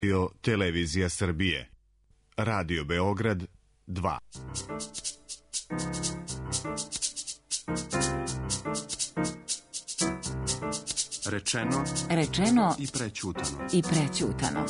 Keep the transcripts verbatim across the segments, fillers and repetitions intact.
Radio Televizija Srbije. Radio Beograd dva. Rečeno, Rečeno i prećutano. I prećutano.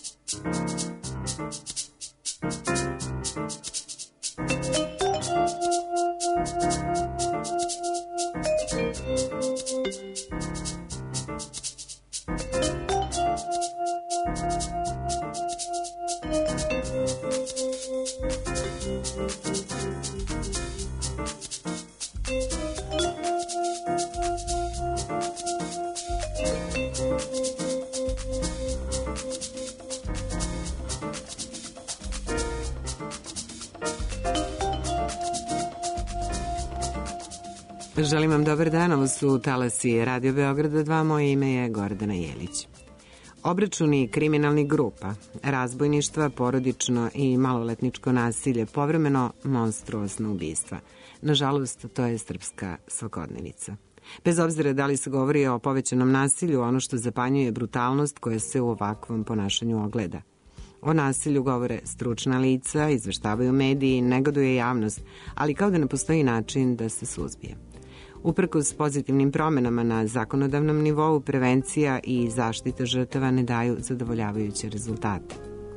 Želim vam dobar dan, ovo su talasi Radio Beograda dva, moje ime je Gordana Jelić. Obračuni kriminalnih grupa, razbojništva, porodično i maloletničko nasilje, povremeno monstruozna ubistva. Nažalost, to je srpska svakodnevica. Bez obzira da li se govori o povećanom nasilju, ono što zapanjuje je brutalnost koja se u ovakvom ponašanju ogleda. O nasilju govore stručna lica, izveštavaju mediji, negoduje javnost, ali kao da ne postoji način da se suzbije. Uprkos pozitivnim promenama na zakonodavnom nivou, prevencija i zaštita žrtava ne daju zadovoljavajuće rezultate.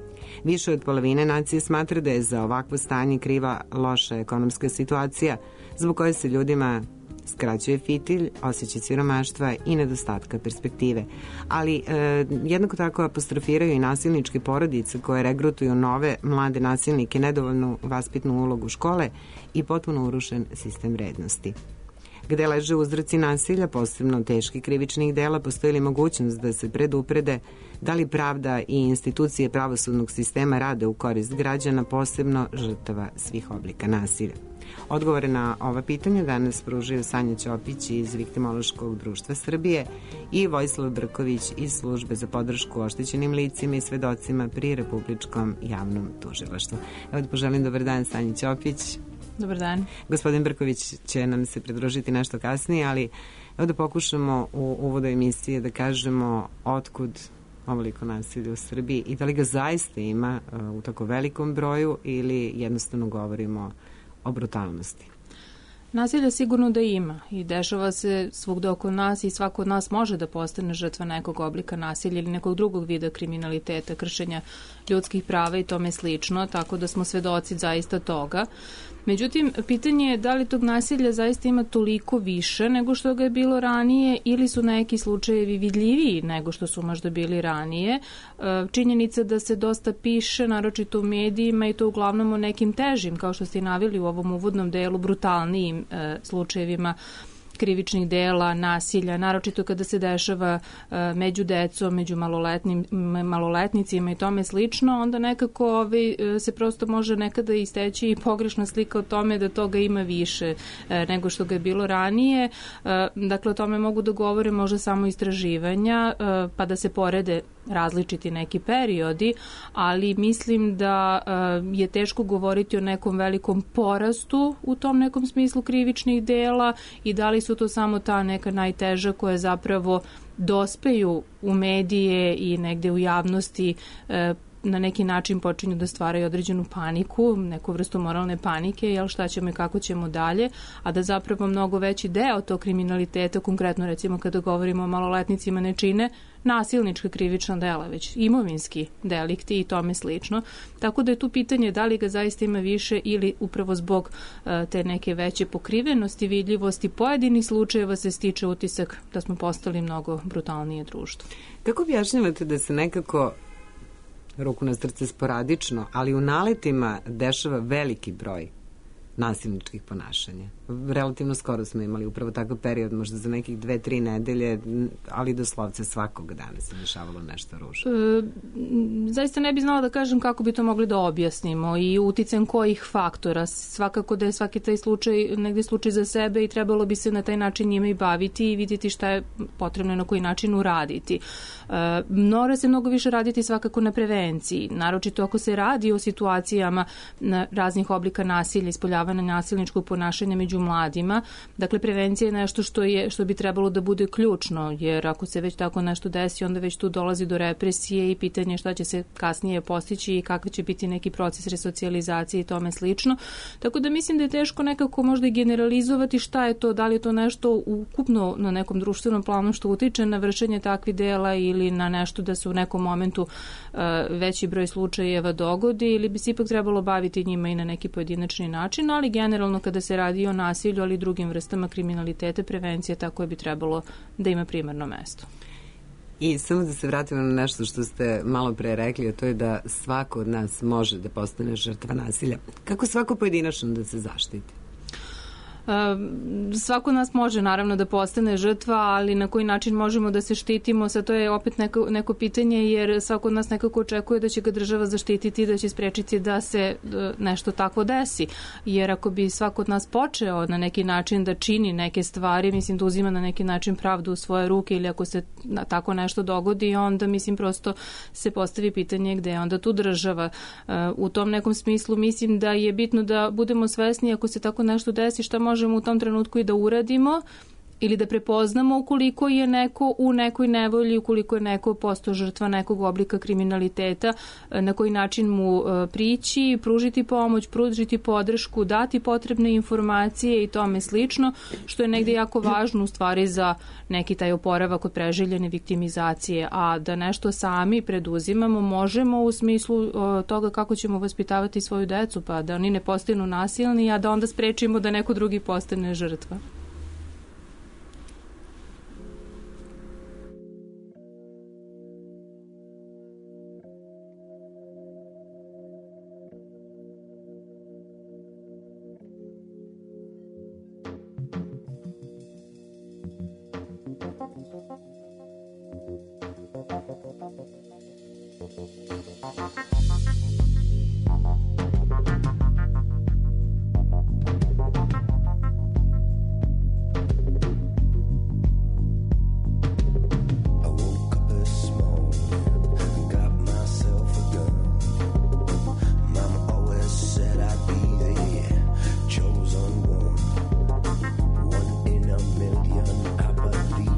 Više od polovine nacije smatra da je za ovakvo stanje kriva loša ekonomska situacija, zbog koje se ljudima skraćuje fitilj, osjećaj siromaštva i nedostatka perspektive. Ali e, jednako tako apostrofiraju i nasilničke porodice koje regrutuju nove mlade nasilnike, nedovoljnu vaspitnu ulogu škole i potpuno urušen sistem vrednosti. Gde leže uzroci nasilja, posebno teških krivičnih dela, postoji li mogućnost da se preduprede da li pravda i institucije pravosudnog sistema rade u korist građana, posebno žrtava svih oblika nasilja? Odgovore na ova pitanja danas pružaju Sanja Ćopić iz Viktimološkog društva Srbije i Vojislav Brković iz Službe za podršku oštećenim licima i svedocima pri Republičkom javnom tužilaštvu. Evo da poželim dobar dan Sanji Ćopić. Dobar dan. Gospodin Brković će nam se pridružiti nešto kasnije, ali evo da pokušamo u uvodu emisije da kažemo otkud ovoliko nasilja u Srbiji i da li ga zaista ima u tako velikom broju ili jednostavno govorimo o brutalnosti. Nasilja sigurno da ima i dešava se svugde oko nas i svako od nas može da postane žrtva nekog oblika nasilja ili nekog drugog vida kriminaliteta, kršenja ljudskih prava i tome slično, tako da smo svedoci zaista toga. Međutim, pitanje je da li tog nasilja zaista ima toliko više nego što ga je bilo ranije ili su neki slučajevi vidljiviji nego što su možda bili ranije. Činjenica da se dosta piše, naročito u medijima, i to uglavnom o nekim težim, kao što ste i naveli u ovom uvodnom delu, brutalnijim slučajevima krivičnih dela, nasilja, naročito kada se dešava uh, među decom, među maloletnim, maloletnicima i tome slično, onda nekako ovaj, se prosto može nekada isteći i pogrešna slika o tome da toga ima više uh, nego što ga je bilo ranije. Uh, dakle, o tome mogu da govore možda samo istraživanja, uh, pa da se porede različiti neki periodi, ali mislim da uh, je teško govoriti o nekom velikom porastu u tom nekom smislu krivičnih dela i da li su to samo ta neka najteža koja zapravo dospeju u medije i negde u javnosti uh, na neki način počinju da stvaraju određenu paniku, neku vrstu moralne panike, jel šta ćemo i kako ćemo dalje, a da zapravo mnogo veći deo tog kriminaliteta, konkretno recimo kada govorimo o maloletnicima, ne čine nasilnička krivična dela, već imovinski delikti i tome slično. Tako da je tu pitanje da li ga zaista ima više ili upravo zbog uh, te neke veće pokrivenosti, vidljivosti pojedinih slučajeva se stiče utisak da smo postali mnogo brutalnije društvo. Kako objašnjavate da se nekako, ruku na srce, sporadično, ali u naletima dešava veliki broj nasilničkih ponašanja? Relativno skoro smo imali upravo takav period, možda za nekih dve, tri nedelje, ali doslovce svakog dana se dešavalo nešto ružno. E, zaista ne bi znala da kažem kako bi to mogli da objasnimo i uticajem kojih faktora. Svakako da je svaki taj slučaj negde slučaj za sebe i trebalo bi se na taj način njime i baviti i vidjeti šta je potrebno i na koji način uraditi. E, mora se mnogo više raditi svakako na prevenciji, naročito ako se radi o situacijama raznih oblika nasilja, ispoljavanja nasilničkog ponašanja među mladima. Dakle, prevencija je nešto što, je, što bi trebalo da bude ključno, jer ako se već tako nešto desi, onda već tu dolazi do represije i pitanje šta će se kasnije postići i kakvi će biti neki proces resocijalizacije i tome slično. Tako da mislim da je teško nekako možda i generalizovati šta je to, da li je to nešto ukupno na nekom društvenom planu što utiče na vršenje takvih dela ili na nešto da se u nekom momentu uh, veći broj slučajeva dogodi, ili bi se ipak trebalo baviti njima i na neki pojedinačni način, ali generalno kada se radi o nasilju, ali i drugim vrstama kriminaliteta, prevencija tako je bi trebalo da ima primarno mesto. I samo da se vratimo na nešto što ste malo pre rekli, a to je da svako od nas može da postane žrtva nasilja. Kako svako pojedinačno da se zaštiti? Svako od nas može naravno da postane žrtva, ali na koji način možemo da se štitimo, sad to je opet neko, neko pitanje, jer svako od nas nekako očekuje da će ga država zaštititi, da će sprečiti da se nešto tako desi, jer ako bi svako od nas počeo na neki način da čini neke stvari, mislim da uzima na neki način pravdu u svoje ruke, ili ako se tako nešto dogodi, onda mislim prosto se postavi pitanje gde je onda tu država. U tom nekom smislu mislim da je bitno da budemo svesni ako se tako nešto desi, šta možemo u tom trenutku i da uradimo ili da prepoznamo ukoliko je neko u nekoj nevolji, ukoliko je neko postao žrtva nekog oblika kriminaliteta, na koji način mu prići, pružiti pomoć, pružiti podršku, dati potrebne informacije i tome slično, što je negde jako važno u stvari za neki taj oporavak od preželjene viktimizacije, a da nešto sami preduzimamo možemo u smislu toga kako ćemo vaspitavati svoju decu, pa da oni ne postanu nasilni, a da onda sprečimo da neko drugi postane žrtva.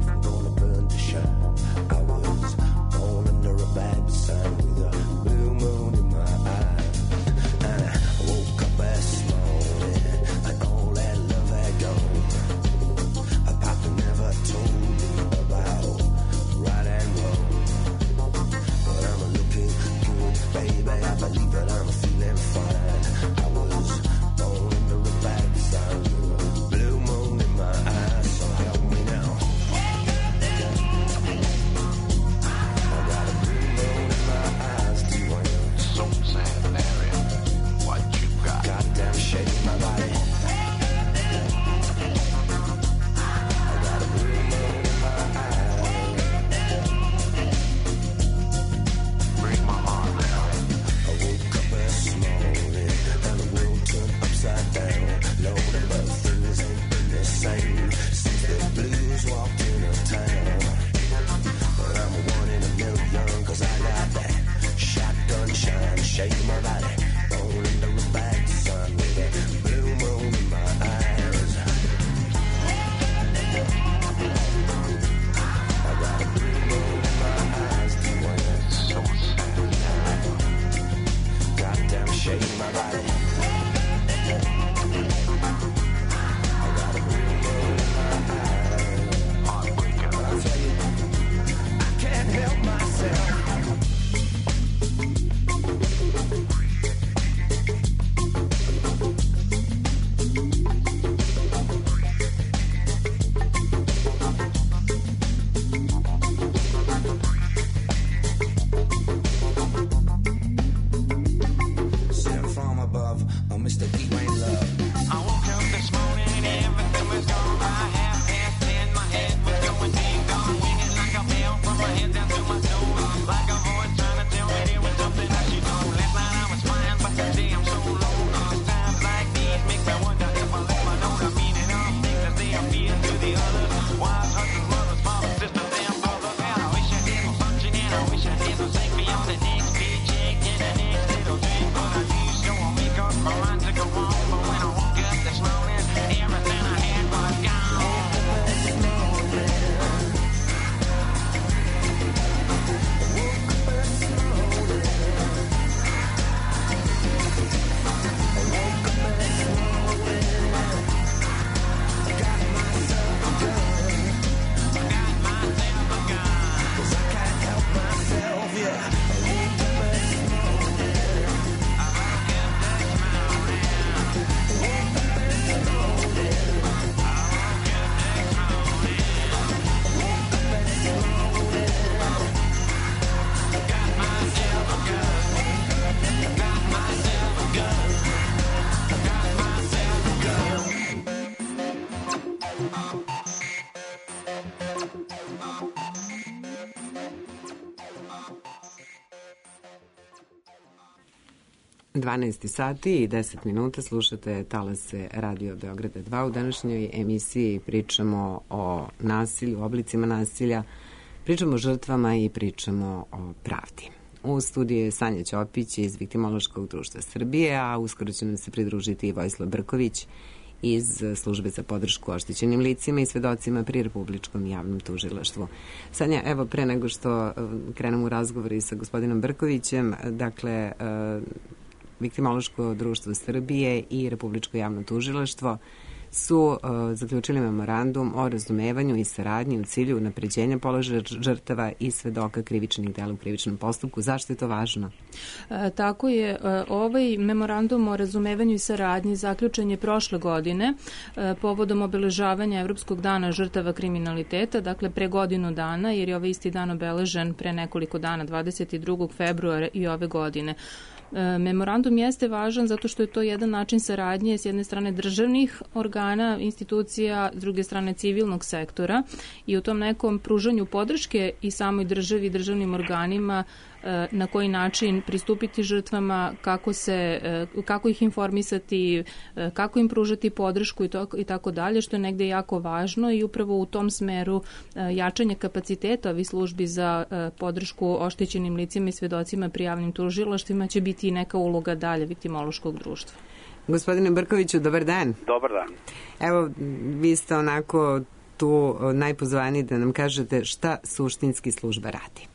Blue moon dvanaest sati i deset minuta, slušate Talase Radio Beograda dva. U današnjoj emisiji pričamo o nasilju, oblicima nasilja, pričamo o žrtvama i pričamo o pravdi. U studiju je Sanja Ćopić iz Viktimološkog društva Srbije, a uskoro će nam se pridružiti i Vojislav Brković iz službe za podršku oštećenim licima i svedocima pri Republičkom javnom tužilaštvu. Sanja, evo pre nego što krenemo u razgovor i sa gospodinom Brkovićem, dakle, Viktimološko društvo Srbije i Republičko javno tužilaštvo su uh, zaključili memorandum o razumevanju i saradnji u cilju unapređenja položaja žrtava i svedoka krivičnih dela u krivičnom postupku. Zašto je to važno? E, tako je. E, ovaj memorandum o razumevanju i saradnji zaključen je prošle godine e, povodom obeležavanja Evropskog dana žrtava kriminaliteta, dakle pre godinu dana, jer je ovaj isti dan obeležen pre nekoliko dana, dvadeset drugog februara i ove godine. Memorandum jeste važan zato što je to jedan način saradnje s jedne strane državnih organa, institucija, s druge strane civilnog sektora i u tom nekom pružanju podrške i samoj državi i državnim organima na koji način pristupiti žrtvama, kako se, kako ih informisati, kako im pružati podršku i, to, i tako dalje, što je negde jako važno i upravo u tom smeru jačanje kapaciteta ovih službi za podršku oštećenim licima i svedocima pri javnim tužilaštvima će biti i neka uloga dalje Viktimološkog društva. Gospodine Brkoviću, dobar dan. Dobar dan. Evo, vi ste onako tu najpozvaniji da nam kažete šta suštinski služba radi.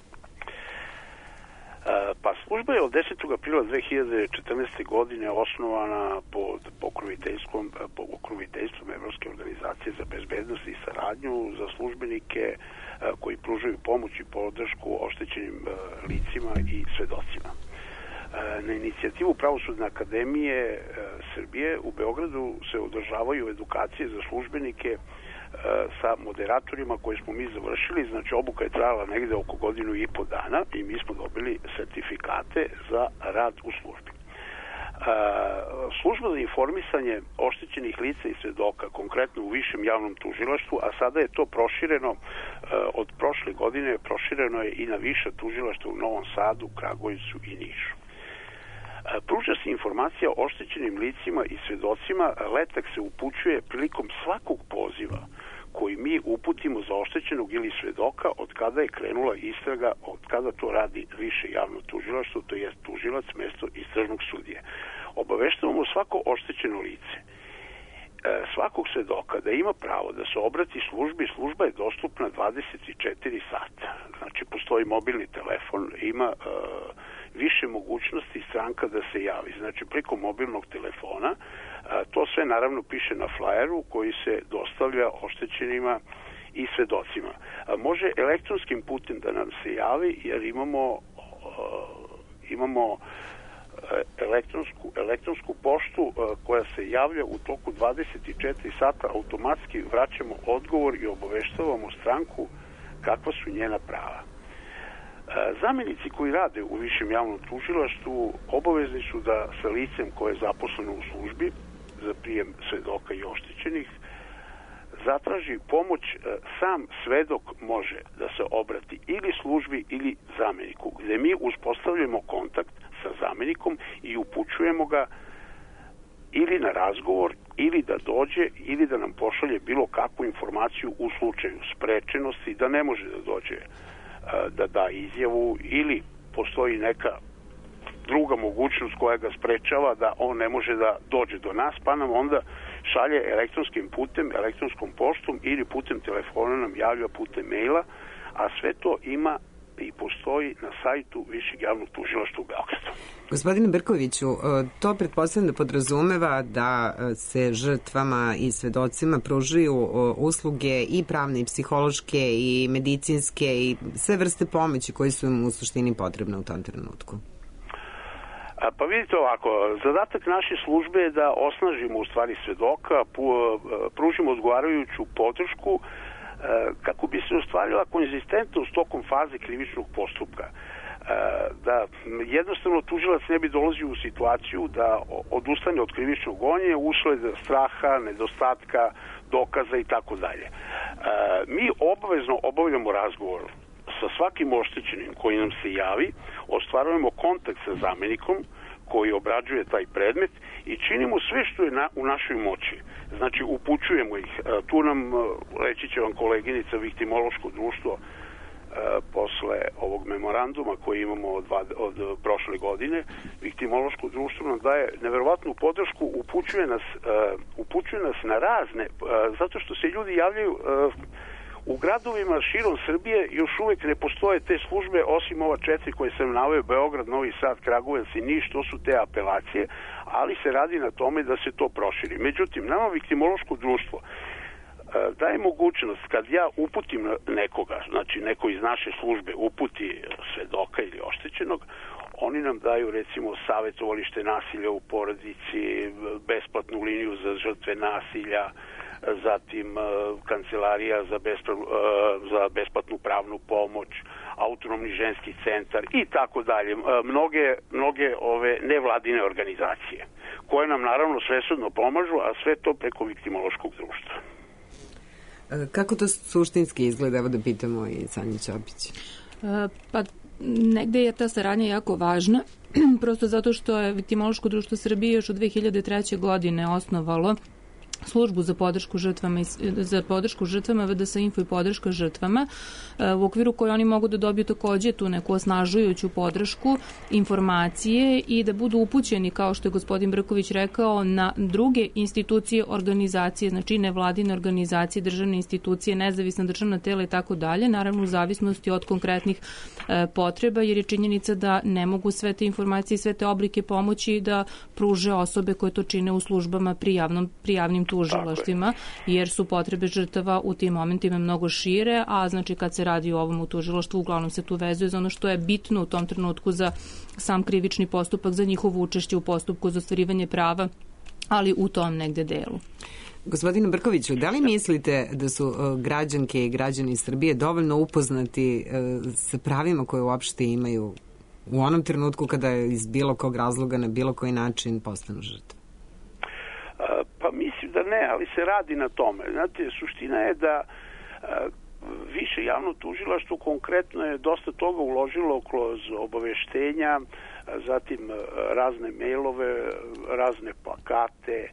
Pa služba je od desetog aprila dve hiljade četrnaeste. godine osnovana pod pokroviteljstvom, pokroviteljstvom Evropske organizacije za bezbednost i saradnju za službenike koji pružaju pomoć i podršku oštećenim licima i svedocima. Na inicijativu Pravosudne akademije Srbije u Beogradu se održavaju edukacije za službenike sa moderatorima koje smo mi završili, znači obuka je trajala negde oko godinu i po dana i mi smo dobili sertifikate za rad u službi. Služba za informisanje oštećenih lica i svedoka, konkretno u Višem javnom tužilaštvu, a sada je to prošireno, od prošle godine prošireno je i na viša tužilaštva u Novom Sadu, Kragujevcu i Nišu. Pruža se informacija o oštećenim licima i svedocima, letak se upućuje prilikom svakog poziva koji mi uputimo za oštećenog ili svedoka od kada je krenula istraga, od kada to radi više javno tužilaštvo, to je tužilac mesto istražnog sudije. Obaveštavamo svako oštećeno lice, svakog svedoka da ima pravo da se obrati službi. Služba je dostupna dvadeset četiri sata. Znači, postoji mobilni telefon, ima uh, više mogućnosti stranka da se javi. Znači, preko mobilnog telefona, uh, to sve naravno piše na flajeru koji se dostavlja oštećenima i svedocima. Uh, može elektronskim putem da nam se javi, jer imamo uh, imamo elektronsku, elektronsku poštu uh, koja se javlja u toku dvadeset četiri sata, automatski vraćamo odgovor i obaveštavamo stranku kakva su njena prava. Uh, zamenici koji rade u Višem javnom tužilaštvu obavezni su da sa licem koje je zaposleno u službi za prijem svedoka i oštećenih zatraži pomoć. Sam svedok može da se obrati ili službi ili zameniku, gde mi uspostavljamo kontakt sa zamenikom i upućujemo ga ili na razgovor, ili da dođe, ili da nam pošalje bilo kakvu informaciju u slučaju sprečenosti, da ne može da dođe da da izjavu, ili postoji neka druga mogućnost koja ga sprečava da on ne može da dođe do nas, pa nam onda šalje elektronskim putem, elektronskom poštom ili putem telefona nam javlja putem maila, a sve to ima i postoji na sajtu Višeg javnog tužilaštva u Beogradu. Gospodine Brkoviću, to pretpostavljam da podrazumeva da se žrtvama i svedocima pružaju usluge i pravne i psihološke i medicinske i sve vrste pomoći koji su im u suštini potrebne u tom trenutku. Pa vidite ovako, zadatak naše službe je da osnažimo u stvari svedoka, pružimo odgovarajuću podršku kako bi se ostvarila konzistentnost tokom faze krivičnog postupka. Da jednostavno tužilac ne bi dolazio u situaciju da odustane od krivičnog gonjenja usled straha, nedostatka dokaza i tako dalje. Mi obavezno obavljamo razgovor sa svakim oštećenim koji nam se javi, ostvarujemo kontakt sa zamenikom koji obrađuje taj predmet i činimo sve što je na, u našoj moći. Znači, upućujemo ih. Tu nam, reći će vam koleginica, Viktimološko društvo posle ovog memoranduma koji imamo od, od prošle godine, Viktimološko društvo nam daje neverovatnu podršku, upućuje nas, upućuje nas na razne, zato što se ljudi javljaju u gradovima širom Srbije, još uvek ne postoje te službe, osim ova četiri koje sam naveo, Beograd, Novi Sad, Kragujevac i Niš, to su te apelacije, ali se radi na tome da se to proširi. Međutim, nama Viktimološko društvo daje mogućnost, kad ja uputim nekoga, znači neko iz naše službe uputi svedoka ili oštećenog, oni nam daju recimo savjetovalište nasilja u porodici, besplatnu liniju za žrtve nasilja, zatim kancelarija za, bespra, za besplatnu pravnu pomoć, autonomni ženski centar i tako dalje. Mnoge, mnoge ove nevladine organizacije koje nam naravno svesrdno pomažu, a sve to preko Viktimološkog društva. Kako to suštinski izgleda? Evo da pitamo i Sanju Ćopić. Pa negde je ta saradnja jako važna, prosto zato što je Viktimološko društvo Srbije još od dve hiljade treće. godine osnovalo službu za podršku žrtvama, za podršku žrtvama, V D S Info i podrška žrtvama, u okviru koje oni mogu da dobiju takođe tu neku osnažujuću podršku, informacije i da budu upućeni, kao što je gospodin Brković rekao, na druge institucije, organizacije, znači nevladine organizacije, državne institucije, nezavisna državna tela i tako dalje, naravno u zavisnosti od konkretnih e, potreba, jer je činjenica da ne mogu sve te informacije i sve te oblike pomoći da pruže osobe koje to čine u službama pri, javnom, pri javnim tužilaštvima, jer su potrebe žrtava u tim momentima mnogo šire, a znači kad se radi o ovom u tužilaštvu, uglavnom se tu vezuje za ono što je bitno u tom trenutku za sam krivični postupak, za njihovo učešće u postupku za ostvarivanje prava, ali u tom negde delu. Gospodine Brkoviću, da li mislite da su građanke i građani Srbije dovoljno upoznati sa pravima koje uopšte imaju u onom trenutku kada iz bilo kog razloga na bilo koji način postanu žrtve? Pa mislim da ne, ali se radi na tome. Znate, suština je da više javno tužilaštvo konkretno je dosta toga uložilo kroz obaveštenja, zatim razne mailove, razne plakate,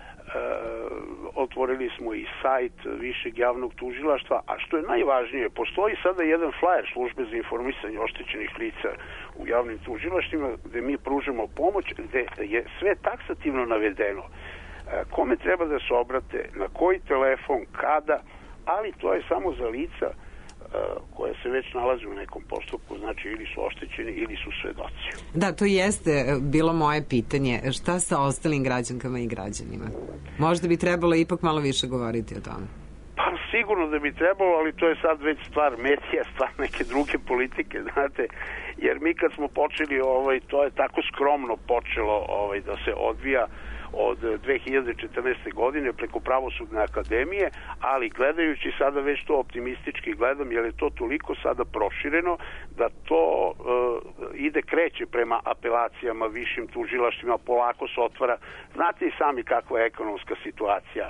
otvorili smo i sajt višeg javnog tužilaštva, a što je najvažnije, postoji sada jedan flajer službe za informisanje oštećenih lica u javnim tužilaštvima gde mi pružamo pomoć, gde je sve taksativno navedeno kome treba da se obrate, na koji telefon, kada, ali to je samo za lica koje se već nalaze u nekom postupku, znači ili su oštećeni ili su svedoci. Da, to jeste bilo moje pitanje. Šta sa ostalim građankama i građanima? Možda bi trebalo ipak malo više govoriti o tome. Pa sigurno da bi trebalo, ali to je sad već stvar medija, stvar neke druge politike, znate, jer mi kad smo počeli, ovaj, to je tako skromno počelo ovaj, da se odvija od dve hiljade četrnaeste. godine preko Pravosudne akademije, ali gledajući sada već to optimistički gledam, jer je to toliko sada prošireno da to uh, ide, kreće prema apelacijama, višim tužilaštvima, polako se otvara. Znate i sami kakva je ekonomska situacija.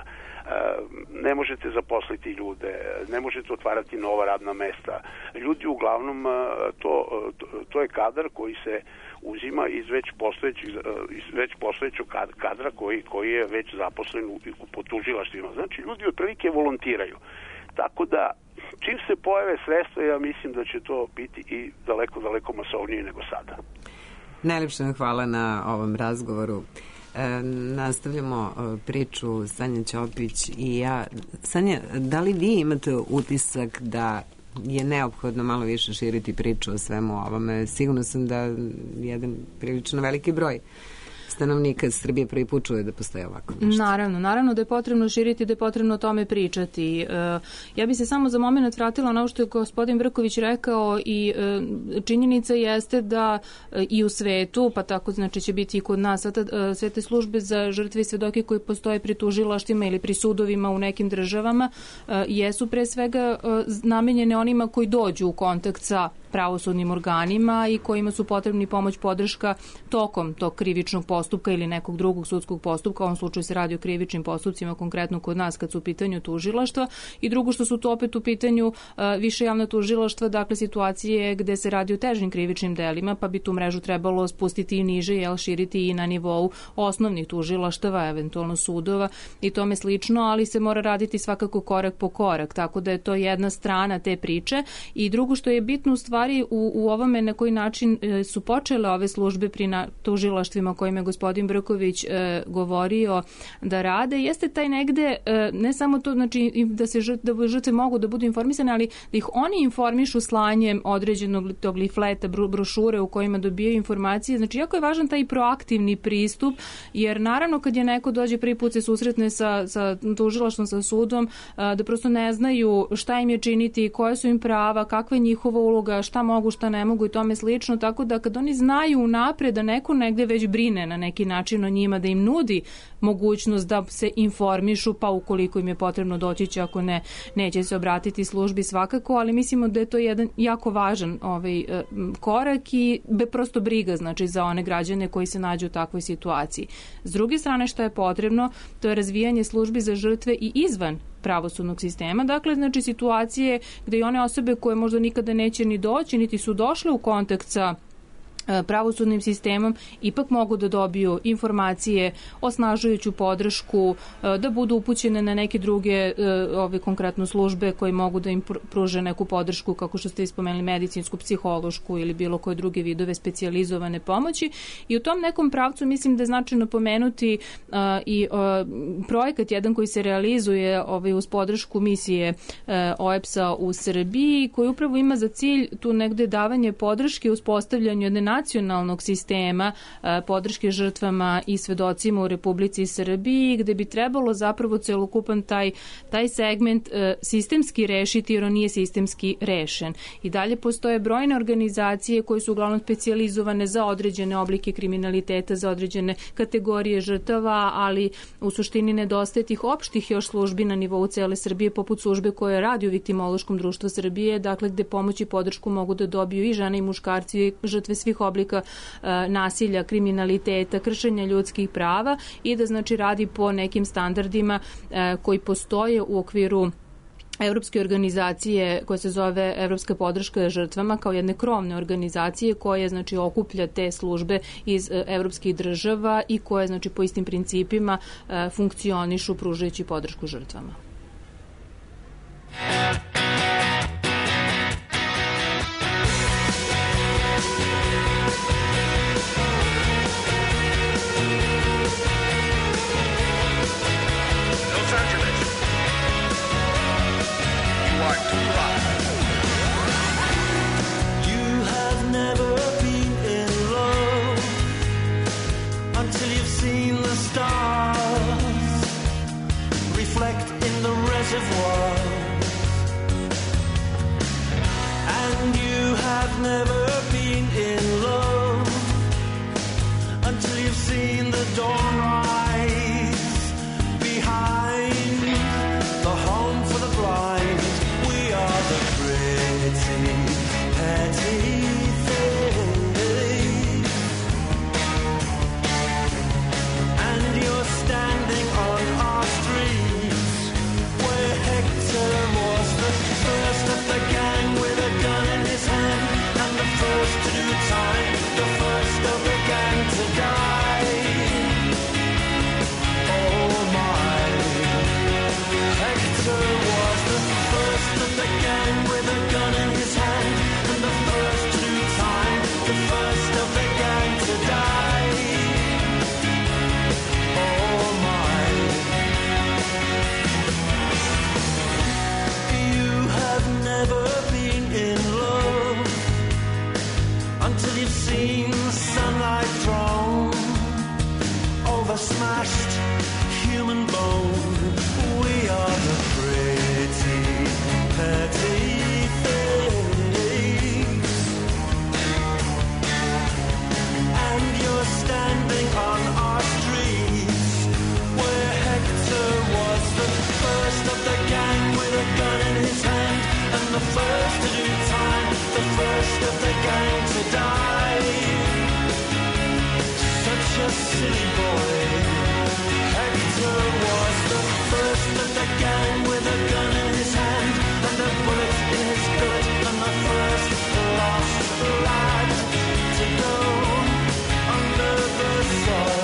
Ne možete zaposliti ljude, ne možete otvarati nova radna mesta. Ljudi uglavnom, to, to je kadar koji se uzima iz već postojećeg, iz već postojećeg kadra koji, koji je već zaposlen u, po tužilaštvima. Znači, ljudi otprilike volontiraju. Tako da, čim se pojave sredstva, ja mislim da će to biti i daleko, daleko masovnije nego sada. Najlepše vam hvala na ovom razgovoru. E, nastavljamo priču Sanja Ćopić i ja. Sanja, da li vi imate utisak da je neophodno malo više širiti priču o svemu ovome? Sigurno sam da jedan prilično veliki broj stanovnika Srbije prvi put čuje da postoje ovako nešto. Naravno, naravno da je potrebno širiti, da je potrebno o tome pričati. Ja bi se samo za moment vratila na ovo što je gospodin Brković rekao i činjenica jeste da i u svetu, pa tako znači će biti i kod nas, sve te službe za žrtve i svedoke koji postoje pri tužilaštvima ili pri sudovima u nekim državama jesu pre svega namenjene onima koji dođu u kontakt sa pravosudnim organima i kojima su potrebni pomoć, podrška tokom tog krivičnog postupka ili nekog drugog sudskog postupka. U ovom slučaju se radi o krivičnim postupcima, konkretno kod nas kad su u pitanju tužilaštva, i drugo što su to opet u pitanju uh, više javna tužilaštva, dakle situacije gde se radi o težim krivičnim delima, pa bi tu mrežu trebalo spustiti i niže, jel, širiti i na nivou osnovnih tužilaštava, eventualno sudova i tome slično, ali se mora raditi svakako korak po korak, tako da je to jedna strana te priče. I drugo što je bitno u stvari u, u ovome na koji način e, su počele ove službe pri na, tužilaštvima kojima je gospodin Brković e, govorio da rade, jeste taj negde, e, ne samo to, znači da se žrtve, da žrtve mogu da budu informisane, ali da ih oni informišu slanjem određenog tog lifleta, brošure u kojima dobijaju informacije. Znači jako je važan taj proaktivni pristup, jer naravno kad je neko dođe prvi put se susretne sa, sa tužilaštvom, sa sudom, da prosto ne znaju šta im je činiti, koje su im prava, kakva je njihova uloga, šta mogu, šta ne mogu i tome slično, tako da kad oni znaju unapred da neko negde već brine na neki način o njima, da im nudi mogućnost da se informišu, pa ukoliko im je potrebno doći će, ako ne, neće se obratiti službi svakako, ali mislimo da je to jedan jako važan ovaj, korak i be prosto briga, znači za one građane koji se nađu u takvoj situaciji. S druge strane, što je potrebno, to je razvijanje službi za žrtve i izvan pravosudnog sistema. Dakle, znači situacije gde i one osobe koje možda nikada neće ni doći, niti su došle u kontakt sa pravosudnim sistemom, ipak mogu da dobiju informacije, osnažujuću podršku, da budu upućene na neke druge ove konkretno službe koje mogu da im pruže neku podršku, kako što ste ispomenuli, medicinsku, psihološku ili bilo koje druge vidove specijalizovane pomoći. I u tom nekom pravcu mislim da je značajno pomenuti uh, i uh, projekat jedan koji se realizuje ovaj, uz podršku misije uh, O E P S-a u Srbiji, koji upravo ima za cilj tu negde davanje podrške uspostavljanju jedne nacionalnog sistema podrške žrtvama i svedocima u Republici Srbiji, gde bi trebalo zapravo celokupan taj, taj segment sistemski rešiti, jer on nije sistemski rešen. I dalje postoje brojne organizacije koje su uglavnom specijalizovane za određene oblike kriminaliteta, za određene kategorije žrtava, ali u suštini nedostaje tih opštih još službi na nivou cele Srbije, poput službe koje radi u Viktimološkom društvu Srbije, dakle gde pomoć i podršku mogu da dobiju i žene i muškarci, žrtve svih oblika uh, nasilja, kriminaliteta, kršenja ljudskih prava i da znači radi po nekim standardima uh, koji postoje u okviru Evropske organizacije koja se zove Evropska podrška žrtvama, kao jedne krovne organizacije koje znači okuplja te službe iz uh, evropskih država i koje znači po istim principima uh, funkcionišu pružajući podršku žrtvama. Never been in love until you've seen the dawn rise behind the home for the blind. We are the pretty, petty things, and you're standing on our streets where Hector was the first of the gang with a gun in his hand. First to do time, the first of the gang to die. Oh my, Hector was the first of the gang with a gun in his hand, and the first to do time, the first of the gang to die. Oh my, you have never been in love until you've seen sunlight thrown over smashed human bone. We are the pretty, petty things, and you're standing on our streets where Hector was the first of the gang with a gun in his hand, and the first to do time, the first of silly boy. Hector was the first of the gang with a gun in his hand and a bullet in his billet, and the first lost lad to go under the sun.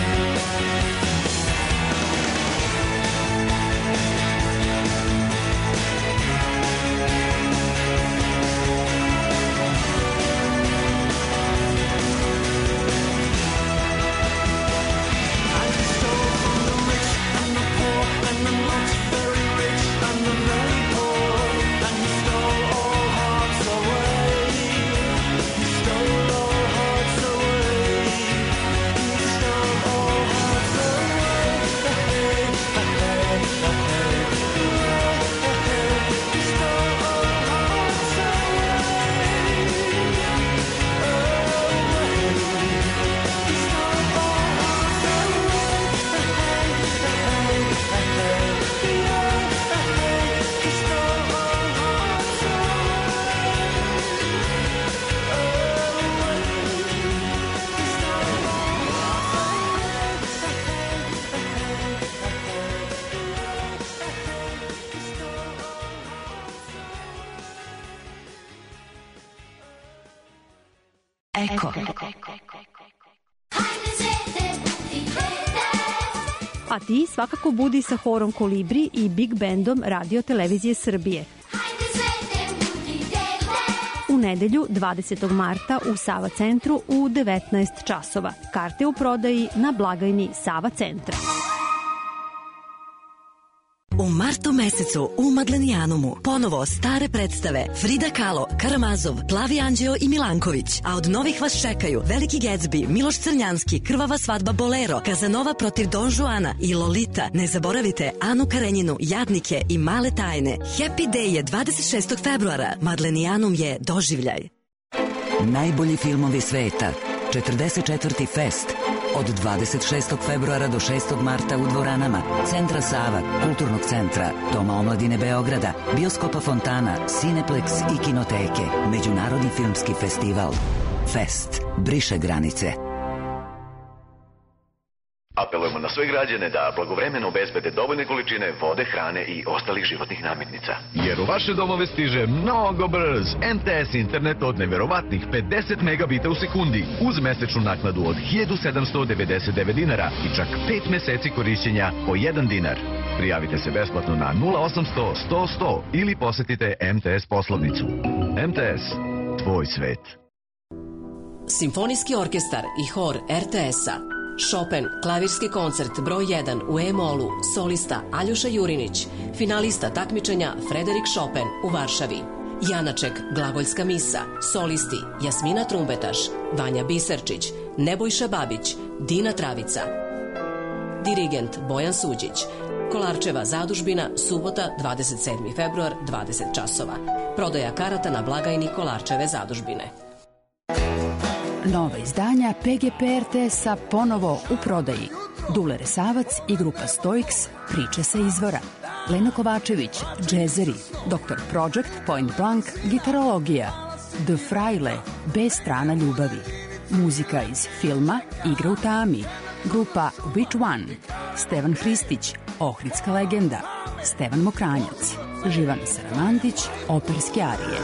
Eko. A ti svakako budi sa horom Kolibri i Big Bandom Radio Televizije Srbije. U nedelju dvadesetog marta u Sava centru u devetnaest časova. Karte u prodaji na blagajni Sava centra. U martu mesecu u Madlenijanumu ponovo stare predstave Frida Kahlo, Karamazov, Plavi Anđeo i Milanković, a od novih vas čekaju Veliki Gatsby, Miloš Crnjanski, Krvava svadba Bolero, Kazanova protiv Don Juana i Lolita. Ne zaboravite Anu Karenjinu, Jadnike i Male tajne. Happy Day je dvadeset šestog februara. Madlenijanum je doživljaj. Najbolji filmovi sveta. četrdeset četvrti Fest. Od dvadeset šestog februara do šestog marta u dvoranama Centra Sava, Kulturnog centra, Doma omladine Beograda, Bioskopa Fontana, Cineplex i Kinoteke. Međunarodni filmski festival. Fest. Briše granice. Apelujemo na sve građane da blagovremeno obezbede dovoljne količine vode, hrane i ostalih životnih namirnica. Jer u vaše domove stiže mnogo brz em te es internet od neverovatnih pedeset megabita u sekundi uz mesečnu naknadu od hiljadu sedamsto devedeset devet dinara i čak pet meseci korišćenja po jedan dinar. Prijavite se besplatno na nula osamsto sto sto ili posetite em te es poslovnicu. em te es, tvoj svet. Simfonijski orkestar i hor er te es-a. Chopin, klavirski koncert broj jedan u E-molu, solista Aljoša Jurinić, finalista takmičenja Frederik Chopin u Varšavi. Janaček, glagoljska misa, solisti Jasmina Trumbetaš, Vanja Biserčić, Nebojša Babić, Dina Travica. Dirigent Bojan Suđić. Kolarčeva zadužbina, subota dvadeset sedmi februar, dvadeset časova. Prodaja karata na blagajni Kolarčeve zadužbine. Nova izdanja pe ge pe er te es-a ponovo u prodaji. Dule Resavac i grupa Stoiks, priče sa izvora. Lena Kovačević, džezeri. doktor Project, Point Blank, gitarologija. The Fraile, B strana ljubavi. Muzika iz filma Igra u tami. Grupa Which One. Stevan Hristić, Ohridska legenda. Stevan Mokranjac. Živan Saramandić, operske arije.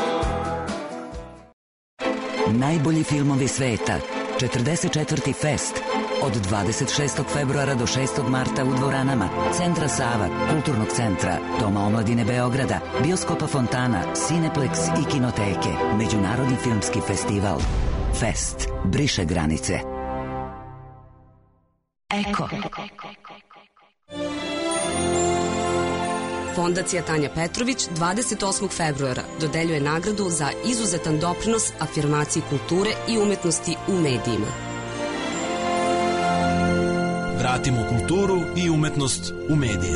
Najbolji filmovi sveta. četrdeset četvrti Fest. Od dvadeset šestog februara do šestog marta u dvoranama Centra Sava, Kulturnog centra, Doma omladine Beograda, Bioskopa Fontana, Cineplex i Kinoteke. Međunarodni filmski festival. Fest. Briše granice. Eko. Fondacija Tanja Petrović dvadeset osmog februara dodeljuje nagradu za izuzetan doprinos afirmaciji kulture i umetnosti u medijima. Vratimo kulturu i umetnost u medije.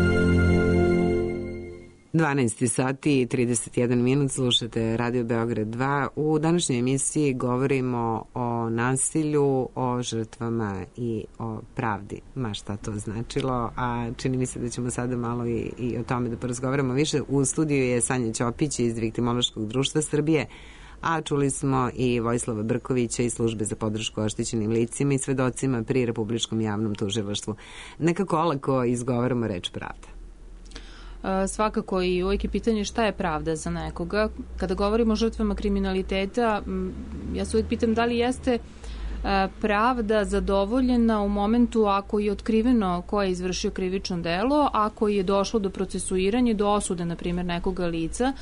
dvanaest sati i trideset jedan minut, slušate Radio Beograd dva. U današnjoj emisiji govorimo o nasilju, o žrtvama i o pravdi, ma šta to značilo, a čini mi se da ćemo sada malo i, i o tome da porazgovaramo više. U studiju je Sanja Ćopić iz Viktimološkog društva Srbije, A čuli smo i Vojislava Brkovića iz službe za podršku oštećenim licima i svedocima pri Republičkom javnom tužilaštvu. Nekako olako izgovaramo reč pravda. Svakako i uvijek je pitanje šta je pravda za nekoga. Kada govorimo o žrtvama kriminaliteta, ja se uvijek pitam da li jeste pravda zadovoljena u momentu ako je otkriveno ko je izvršio krivično delo, ako je došlo do procesuiranja, do osude, na primjer, nekoga lica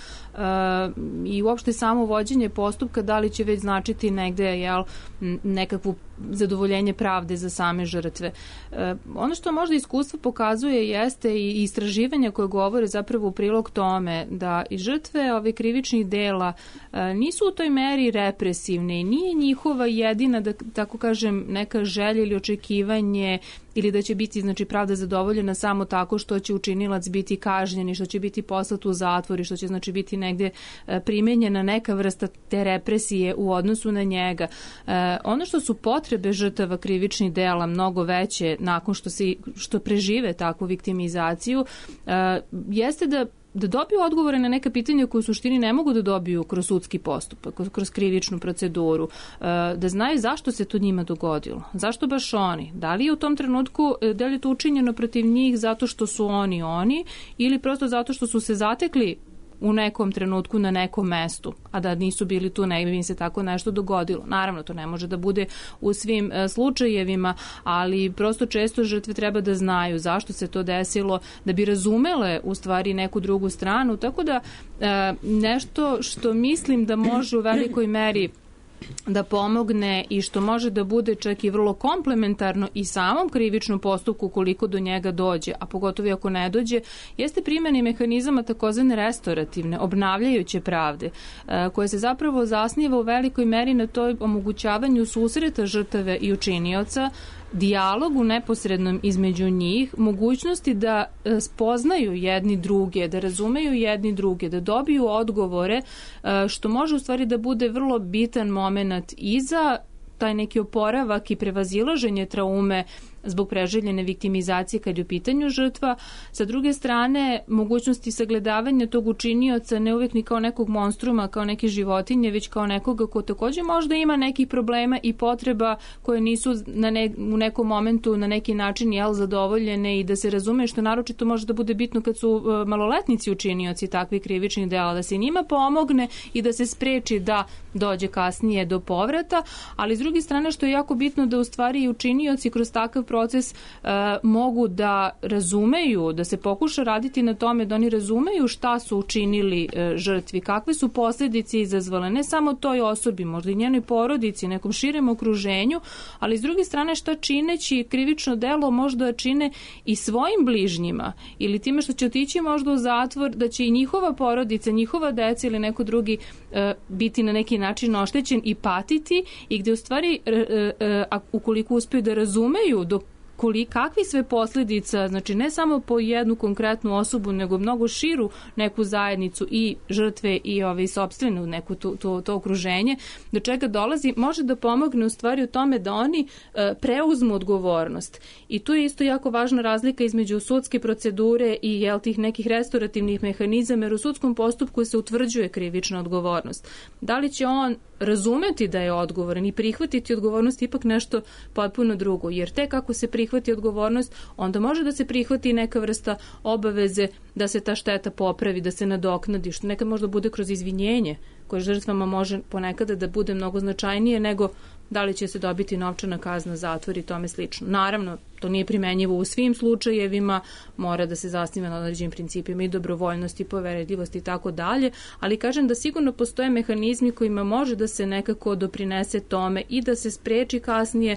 i uopšte samo vođenje postupka, da li će već značiti negde jel, nekakvu zadovoljenje pravde za same žrtve. E, ono što možda iskustvo pokazuje jeste i istraživanja koje govore zapravo u prilog tome da i žrtve ovih krivičnih dela e, nisu u toj meri represivne i nije njihova jedina, da tako kažem, neka želja ili očekivanje ili da će biti znači pravda zadovoljena samo tako što će učinilac biti kažnjen i što će biti poslat u zatvor i što će znači biti negde e, primenjena neka vrsta te represije u odnosu na njega. E, ono što su potrebe žrtava krivičnih dela mnogo veće nakon što se što prežive takvu viktimizaciju, e, jeste da da dobiju odgovore na neka pitanja koje u suštini ne mogu da dobiju kroz sudski postupak, kroz krivičnu proceduru, da znaju zašto se to njima dogodilo, zašto baš oni, da li je u tom trenutku, da li je to učinjeno protiv njih zato što su oni oni ili prosto zato što su se zatekli u nekom trenutku na nekom mestu, a da nisu bili tu, ne bi im se tako nešto dogodilo. Naravno, to ne može da bude u svim e, slučajevima, ali prosto često žrtve treba da znaju zašto se to desilo, da bi razumele u stvari neku drugu stranu, tako da e, nešto što mislim da može u velikoj meri da pomogne i što može da bude čak i vrlo komplementarno i samom krivičnom postupku koliko do njega dođe, a pogotovo ako ne dođe, jeste primjena mehanizama takozvane restaurativne, obnavljajuće pravde, koje se zapravo zasniva u velikoj meri na toj omogućavanju susreta žrtave i učinioca, dijalogu neposrednom između njih, mogućnosti da spoznaju jedni druge, da razumeju jedni druge, da dobiju odgovore, što može u stvari da bude vrlo bitan moment i za taj neki oporavak i prevazilaženje traume zbog preželjene viktimizacije kad je u pitanju žrtva. Sa druge strane, mogućnosti sagledavanja tog učinioca ne uvijek ni kao nekog monstruma, kao neke životinje, već kao nekoga ko također možda ima nekih problema i potreba koje nisu na ne, u nekom momentu na neki način jel, zadovoljene i da se razume, što naročito može da bude bitno kad su uh, maloletnici učinioci takvih krivičnih dela, da se njima pomogne i da se spreči da dođe kasnije do povrata, ali s druge strane što je jako bitno da u stvari i učinioci kroz takav proces uh, mogu da razumeju, da se pokuša raditi na tome da oni razumeju šta su učinili uh, žrtvi, kakve su posljedice izazvale, ne samo toj osobi, možda i njenoj porodici, nekom širem okruženju, ali s druge strane šta čineći krivično delo možda čine i svojim bližnjima ili time što će otići možda u zatvor, da će i njihova porodica, njihova deca ili neko drugi uh, biti na neki način oštećen i patiti i gde u stvari uh, uh, ukoliko uspiju da razumeju do koli, kakvi sve posljedica, znači ne samo po jednu konkretnu osobu, nego mnogo širu neku zajednicu i žrtve i ovaj, sopstvenu neku to, to, to okruženje, do čega dolazi, može da pomogne u stvari u tome da oni e, preuzmu odgovornost. I tu je isto jako važna razlika između sudske procedure i jel, tih nekih restaurativnih mehanizama, jer u sudskom postupku se utvrđuje krivična odgovornost. Da li će on razumeti da je odgovoran i prihvatiti odgovornost ipak nešto potpuno drugo, jer tek ako se prihvati odgovornost, onda može da se prihvati neka vrsta obaveze da se ta šteta popravi, da se nadoknadi, što nekad možda bude kroz izvinjenje, koje žrtvama može ponekada da bude mnogo značajnije nego da li će se dobiti novčana kazna, zatvor i tome slično. Naravno, to nije primenjivo u svim slučajevima, mora da se zasniva na određenim principima i dobrovoljnosti, poverljivosti i tako dalje, ali kažem da sigurno postoje mehanizmi kojima može da se nekako doprinese tome i da se spreči kasnije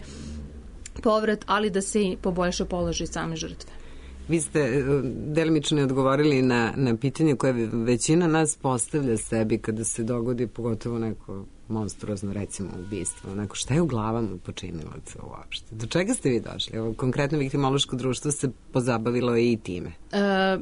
povrat, ali da se i poboljša položaj same žrtve. Vi ste delimično odgovorili na, na pitanje koje većina nas postavlja sebi kada se dogodi pogotovo neko monstruozno, recimo, ubistvo, onako, šta je u glavama počinilaca uopšte? Do čega ste vi došli? Evo, konkretno viktimološko društvo se pozabavilo i time. E,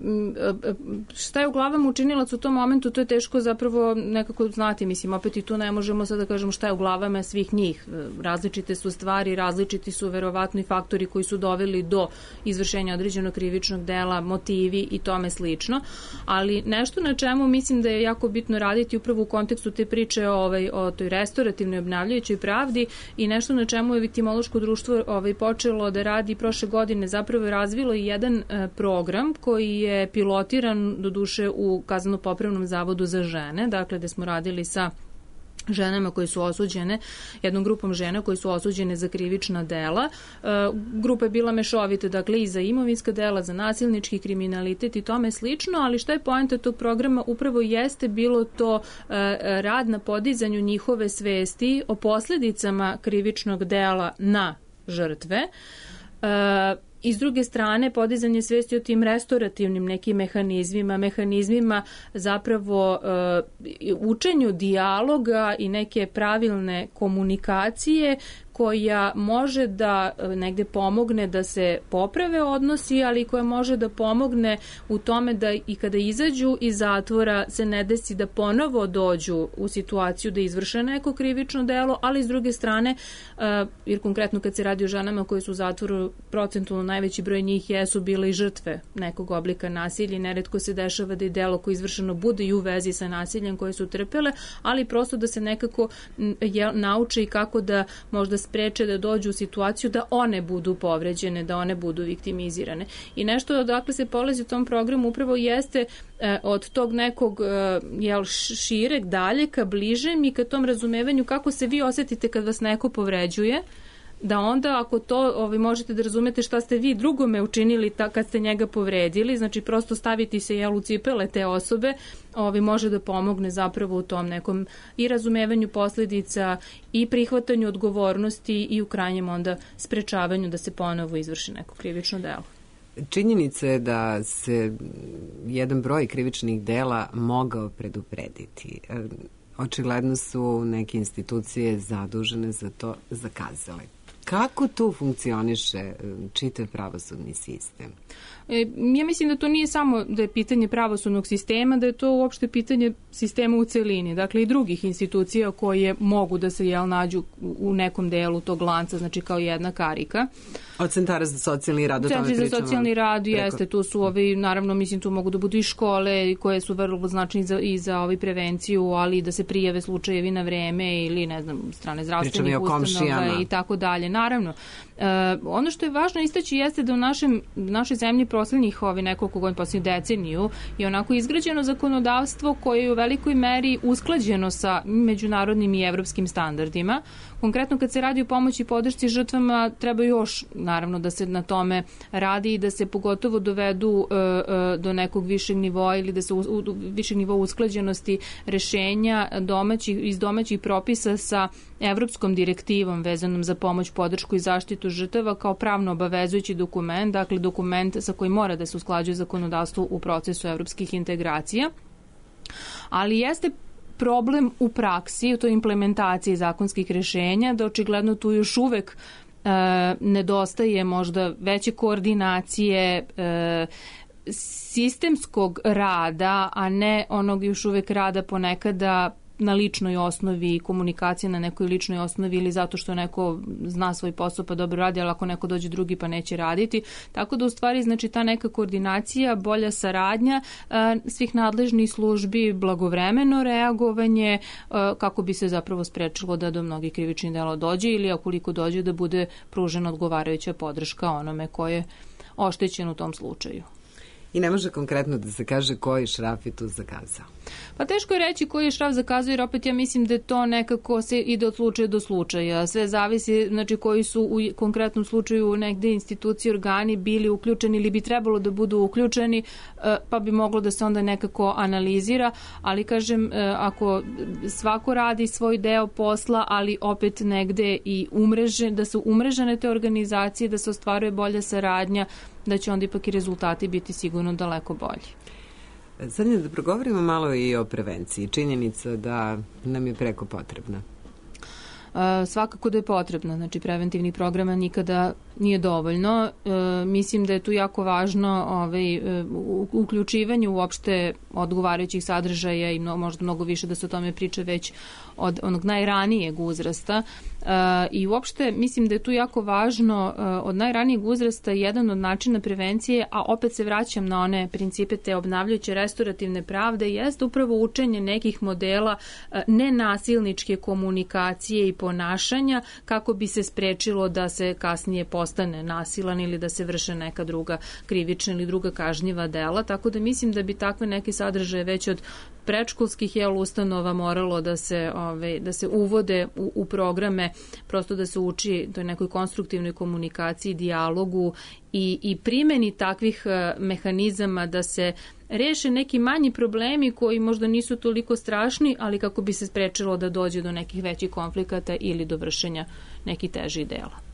šta je u glavama učinilac u tom momentu, to je teško zapravo nekako znati, mislim, opet i tu ne možemo sad da kažemo šta je u glavama svih njih. Različite su stvari, različiti su verovatno i faktori koji su doveli do izvršenja određenog krivičnog dela, motivi i tome slično, ali nešto na čemu mislim da je jako bitno raditi upravo u kontekstu te priče o, ovaj, o toj restaurativnoj obnavljajućoj pravdi i nešto na čemu je viktimološko društvo ovaj, počelo da radi prošle godine, zapravo je razvilo i jedan e, program koji je pilotiran do duše u Kazneno-popravnom zavodu za žene, dakle gde smo radili sa ženama koje su osuđene, jednom grupom žena koje su osuđene za krivična dela. E, grupa je bila mešovita, dakle i za imovinska dela, za nasilnički kriminalitet i tome slično, ali šta je poenta tog programa? Upravo jeste bilo to e, rad na podizanju njihove svesti o posledicama krivičnog dela na žrtve. E, I s druge strane, podizanje svesti o tim restaurativnim nekim mehanizmima, mehanizmima zapravo e, učenju dijaloga i neke pravilne komunikacije koja može da negde pomogne da se poprave odnosi, ali koja može da pomogne u tome da i kada izađu iz zatvora se ne desi da ponovo dođu u situaciju da izvrše neko krivično delo, ali s druge strane, jer konkretno kad se radi o ženama koje su u zatvoru, procentualno najveći broj njih jesu bile i žrtve nekog oblika nasilja i neretko se dešava da i delo koje je izvršeno bude i u vezi sa nasiljem koje su trpele, ali prosto da se nekako nauče i kako da možda spreče da dođu u situaciju da one budu povređene, da one budu viktimizirane. I nešto odakle se polazi u tom programu upravo jeste e, od tog nekog e, jel, šireg dalje ka bližem i ka tom razumevanju kako se vi osetite kad vas neko povređuje, da onda ako to ovaj, možete da razumete šta ste vi drugome učinili ta, kad ste njega povredili, znači prosto staviti se jel, u cipele te osobe, ovaj, može da pomogne zapravo u tom nekom i razumevanju posledica i prihvatanju odgovornosti i u krajnjem onda sprečavanju da se ponovo izvrši neko krivično delo. Činjenica je da se jedan broj krivičnih dela mogao preduprediti. Očigledno su neke institucije zadužene za to zakazale. Kako tu funkcioniše čitav pravosudni sistem? E, ja mislim da to nije samo da je pitanje pravosudnog sistema, da je to uopšte pitanje sistema u celini, dakle i drugih institucija koje mogu da se jel, nađu u nekom delu tog lanca, znači kao jedna karika. Od centara za socijalni rad, o tome pričamo. Centri za socijalni rad, preko... jeste, tu su ovi, naravno, mislim, tu mogu da budu i škole koje su vrlo značajne za, i za ovi prevenciju, ali i da se prijave slučajevi na vreme ili, ne znam, strane zdravstvenih ustanova i tako dalje. Naravno, e, ono što je važno istaći jeste da u našem, našoj zemlji poslednjih ovi nekoliko godina, poslednjih deceniju je onako izgrađeno zakonodavstvo koje je u velikoj meri usklađeno sa međunarodnim i evropskim standardima. Konkretno kad se radi o pomoći i podršci žrtvama treba još naravno da se na tome radi i da se pogotovo dovedu e, e, do nekog višeg nivoa ili da se u, u, višeg nivoa usklađenosti rešenja domaćih, iz domaćih propisa sa evropskom direktivom vezanom za pomoć, podršku i zaštitu žrtava kao pravno obavezujući dokument, dakle dokument sa kojim mora da se usklađuje zakonodavstvo u procesu evropskih integracija. Ali jeste problem u praksi, u toj implementaciji zakonskih rešenja, da očigledno tu još uvek e, nedostaje možda veće koordinacije, e, sistemskog rada, a ne onog još uvek rada ponekada na ličnoj osnovi, komunikacija na nekoj ličnoj osnovi ili zato što neko zna svoj posao pa dobro radi, ali ako neko dođe drugi pa neće raditi. Tako da u stvari znači ta neka koordinacija, bolja saradnja a, svih nadležnih službi, blagovremeno reagovanje a, kako bi se zapravo sprečilo da do mnogih krivičnih dela dođe ili akoliko dođe da bude pružena odgovarajuća podrška onome ko je oštećen u tom slučaju. I ne može konkretno da se kaže koji šraf je tu zakazao. Pa teško je reći koji je šraf zakazao, jer opet ja mislim da to nekako se ide od slučaja do slučaja. Sve zavisi, znači koji su u konkretnom slučaju negde institucije, organi bili uključeni ili bi trebalo da budu uključeni, pa bi moglo da se onda nekako analizira, ali kažem, ako svako radi svoj deo posla, ali opet negde i umreže, da su umrežene te organizacije, da se ostvaruje bolja saradnja, da će onda ipak i rezultati biti sigurno daleko bolji. Sad da progovorimo malo i o prevenciji. Činjenica da nam je preko potrebna. Svakako da je potrebno, znači preventivnih programa nikada nije dovoljno. Mislim da je tu jako važno ovaj, uključivanje uopšte odgovarajućih sadržaja i možda mnogo više da se o tome priča već od onog najranijeg uzrasta. I uopšte mislim da je tu jako važno od najranijeg uzrasta jedan od načina prevencije, a opet se vraćam na one principe te obnavljajuće restaurativne pravde, jeste upravo učenje nekih modela nenasilničke komunikacije i ponašanja kako bi se sprečilo da se kasnije postane nasilan ili da se vrše neka druga krivična ili druga kažnjiva dela. Tako da mislim da bi takve neke sadržaje već od predškolskih jel, ustanova moralo da se, ove, da se uvode u, u programe, prosto da se uči toj nekoj konstruktivnoj komunikaciji, dijalogu i, i primeni takvih mehanizama da se reše neki manji problemi koji možda nisu toliko strašni, ali kako bi se sprečilo da dođe do nekih većih konflikata ili do vršenja nekih težih dela.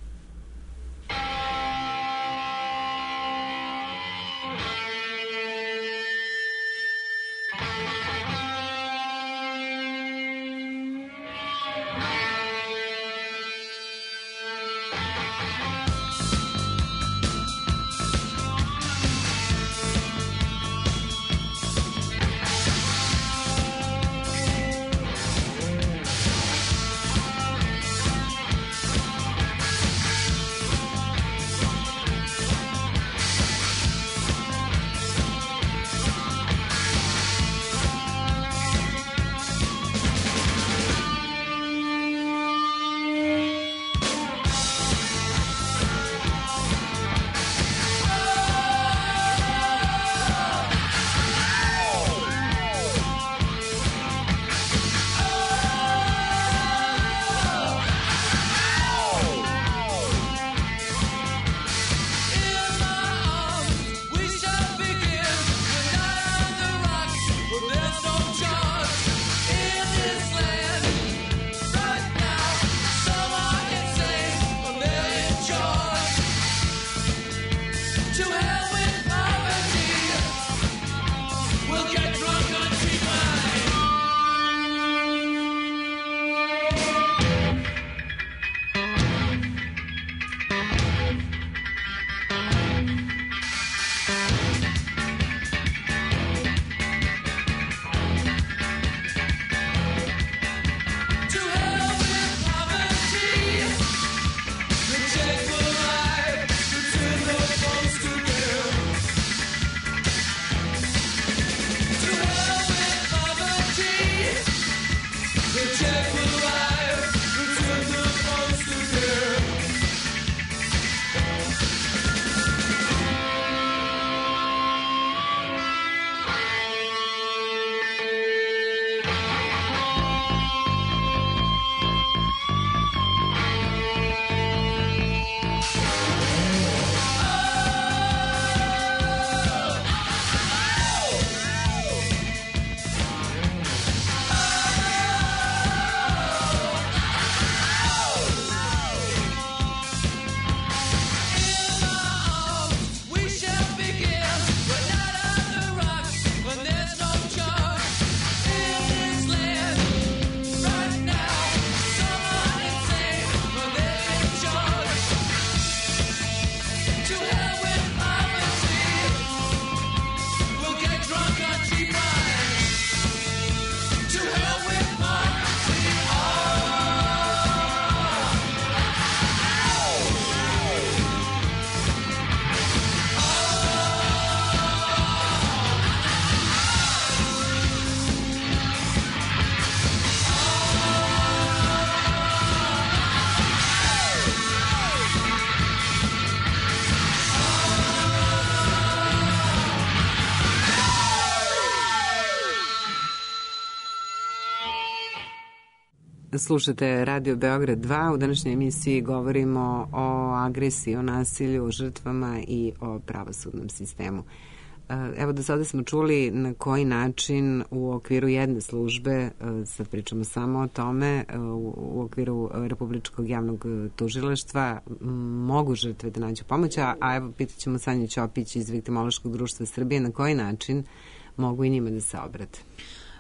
Slušate Radio Beograd dva. U današnjoj emisiji govorimo o agresiji, o nasilju, o žrtvama i o pravosudnom sistemu. Evo, do sada smo čuli na koji način u okviru jedne službe, sad pričamo samo o tome, u okviru Republičkog javnog tužilaštva mogu žrtve da nađu pomoć, a evo pitat ćemo Sanju Ćopić iz Viktimološkog društva Srbije na koji način mogu i njima da se obrate.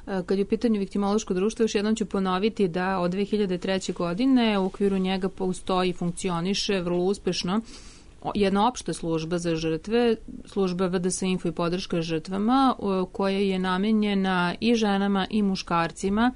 Kad je u pitanju viktimološko društvo, još jednom ću ponoviti da od dve hiljade treće. godine u okviru njega postoji i funkcioniše vrlo uspešno jedna opšta služba za žrtve, služba V D S Info i podrška žrtvama, koja je namenjena i ženama i muškarcima,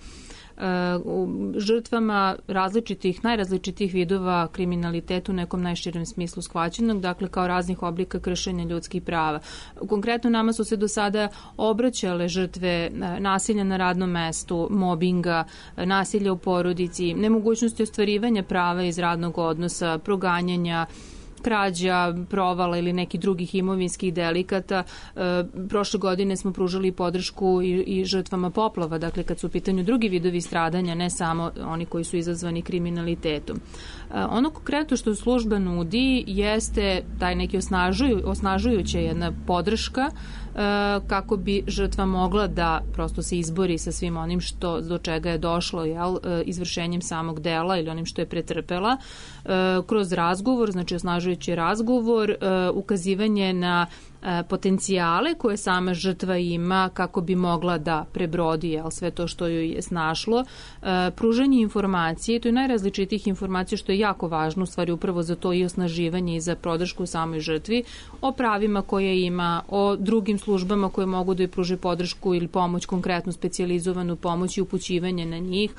žrtvama različitih, najrazličitih vidova kriminaliteta u nekom najširem smislu shvaćenog, dakle kao raznih oblika kršenja ljudskih prava. Konkretno nama su se do sada obraćale žrtve nasilja na radnom mestu, mobinga, nasilja u porodici, nemogućnosti ostvarivanja prava iz radnog odnosa, proganjanja, krađa, provala ili nekih drugih imovinskih delikata. E, prošle godine smo pružali podršku i, i žrtvama poplava, dakle kad su u pitanju drugi vidovi stradanja, ne samo oni koji su izazvani kriminalitetom. E, ono konkretno što služba nudi jeste taj neki osnažuju, osnažujuća jedna podrška kako bi žrtva mogla da prosto se izbori sa svim onim što, do čega je došlo, jel, izvršenjem samog dela ili onim što je pretrpela, kroz razgovor, znači osnažujući razgovor, ukazivanje na potencijale koje sama žrtva ima kako bi mogla da prebrodi, jel, sve to što joj je snašlo, pružanje informacije, to je najrazličitih informacija što je jako važno, u stvari upravo za to i osnaživanje i za podršku samoj žrtvi, o pravima koje ima, o drugim službama koje mogu da joj pruže podršku ili pomoć, konkretno specijalizovanu pomoć i upućivanje na njih,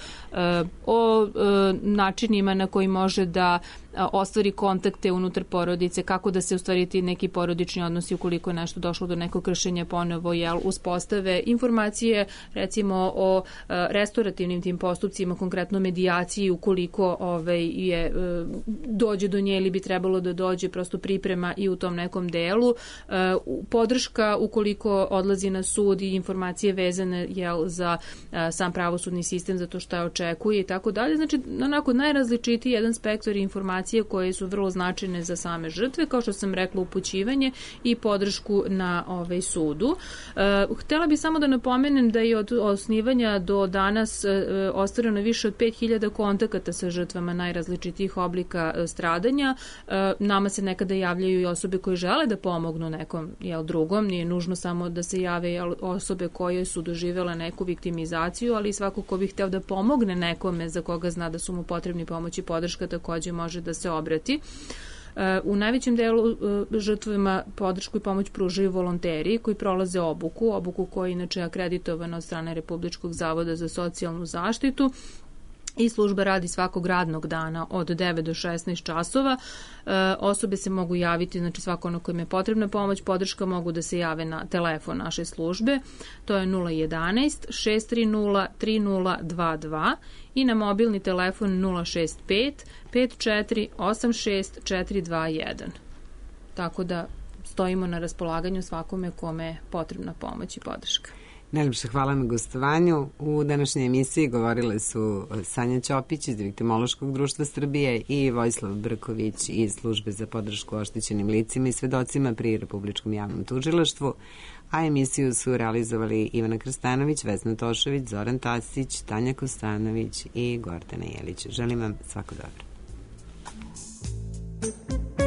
o načinima na koji može da ostvari kontakte unutar porodice, kako da se ostvariti neki porodični odnosi ukoliko je nešto došlo do nekog kršenja, ponovo jel, uspostave informacije, recimo o restaurativnim tim postupcima, konkretno medijaciji, ukoliko ovaj, je, dođe do nje ili bi trebalo da dođe, prosto priprema i u tom nekom delu. Podrška ukoliko odlazi na sud i informacije vezane jel, za sam pravosudni sistem, za to šta očekuje i tako dalje. Znači, onako najrazličitiji jedan spektar informacija koje su vrlo značajne za same žrtve, kao što sam rekla, upućivanje i podršku na ovaj sudu. E, htela bih samo da napomenem da je od osnivanja do danas e, ostvareno više od pet hiljada kontakata sa žrtvama najrazličitih oblika e, stradanja. E, nama se nekada javljaju i osobe koje žele da pomognu nekom jel, drugom. Nije nužno samo da se jave jel, osobe koje su doživele neku viktimizaciju, ali svako ko bi hteo da pomogne nekome za koga zna da su mu potrebni pomoć i podrška, takođe može da se obrati. U najvećem delu žrtvama podršku i pomoć pružaju volonteri koji prolaze obuku, obuku koja je inače akreditovana od strane Republičkog zavoda za socijalnu zaštitu. I služba radi svakog radnog dana od devet do šesnaest časova. E, osobe se mogu javiti, znači svako ono kojim je potrebna pomoć, podrška, mogu da se jave na telefon naše službe. To je nula jedanaest šest tri nula tri nula dva dva i na mobilni telefon nula šest pet pet četiri osam šest četiri dva jedan. Tako da stojimo na raspolaganju svakome kome je potrebna pomoć i podrška. Najljepše hvala na gostovanju. U današnjoj emisiji govorile su Sanja Ćopić iz Viktimološkog društva Srbije i Vojislav Brković iz Službe za podršku oštećenim licima i svedocima pri Republičkom javnom tužilaštvu, a emisiju su realizovali Ivana Krstanović, Vesna Tošović, Zoran Tasić, Tanja Kostanović i Gordana Jelić. Želim vam svako dobro.